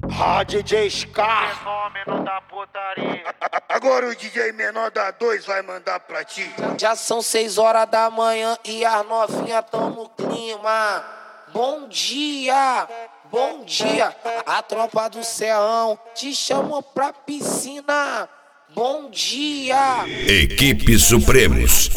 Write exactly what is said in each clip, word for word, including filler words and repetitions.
Ah, D J Scar. Fenômeno da putaria. Agora o D J menor da dois vai mandar pra ti. Já são seis horas da manhã e as novinhas tão no clima. Bom dia, bom dia. A tropa do Serrão te chamou pra piscina. Bom dia. Equipe Supremos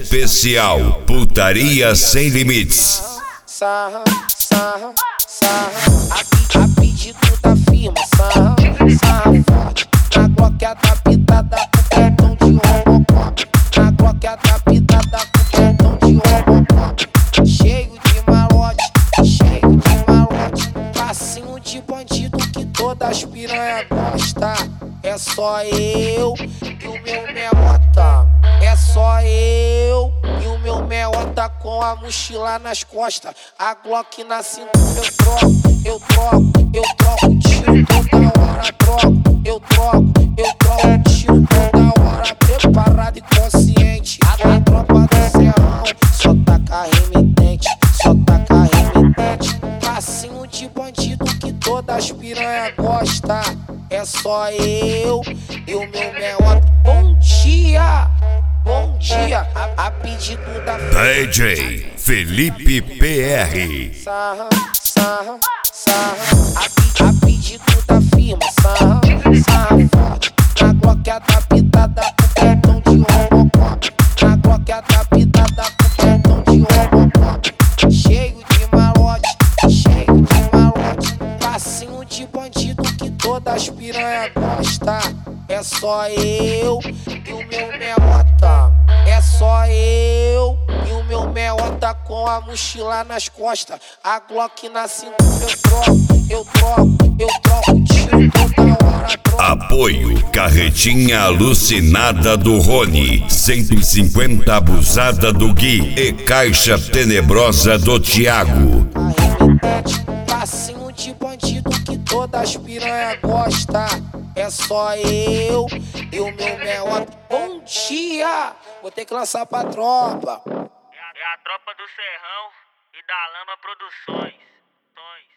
Especial Putaria Sem Limites. Sarra, sarra, sarra. A, a pedido da firma. Sarra, sarra forte. Na Glock adaptada com cartão de Robocop. Na Glock adaptada com cartão de Robocop. Cheio de malote, cheio de malote. Passinho de bandido que todas as piranha gosta. É só eu e o meu meota. É só eu e o meu meota com a mochila nas costas. A Glock na cintura eu troco, eu troco, eu troco tiro toda hora. Troco, eu troco, eu troco tiro toda hora. Preparado e consciente. A tropa do Serrão só taca remitente, só taca remitente. Passinho de bandido que todas as piranha gosta. É só eu e o meu meota. Bom dia, bom dia. A, a pedido da D J Felipe P R. Sarra, sarra, sarra. A, a pedido da firma. Sarra, sarra forte. Na Glock adaptada com cartão de Robocop. Na Glock adaptada com cartão de Robocop. Cheio de malote, cheio de malote. Passinho de bandido que todas as piranha gosta. É só eu e o meu meota. É só eu e o meu meota com a mochila nas costas. A Glock na cintura eu troco, eu troco, eu troco tiro toda hora. Troco. Apoio Carretinha Alucinada do Rony, cento e cinquenta Abusada do Gui e Caixa Tenebrosa do Thiago. Arremetente, passinho de bandido que todas as piranha gosta. É só eu e o meu meota. Bom dia, vou ter que lançar pra tropa. É a, é a tropa do Serrão e da Lama Produções. Tons.